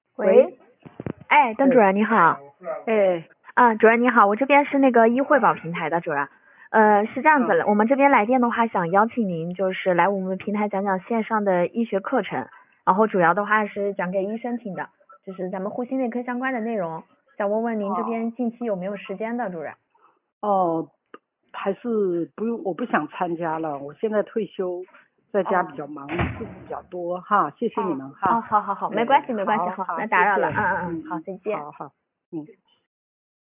喂， 哎，邓主任你好。主任你好，我这边是那个医惠保平台的主任。是这样子的，我们这边来电的话，想邀请您就是来我们平台讲讲线上的医学课程，然后主要的话是讲给医生听的，就是咱们呼吸内科相关的内容。想问问您这边近期有没有时间的，主任？ 还是不用，我不想参加了，我现在退休，在家比较忙，事情比较多哈，谢谢你们哈。 好，没关系，好，那打扰了，好，再见。 好，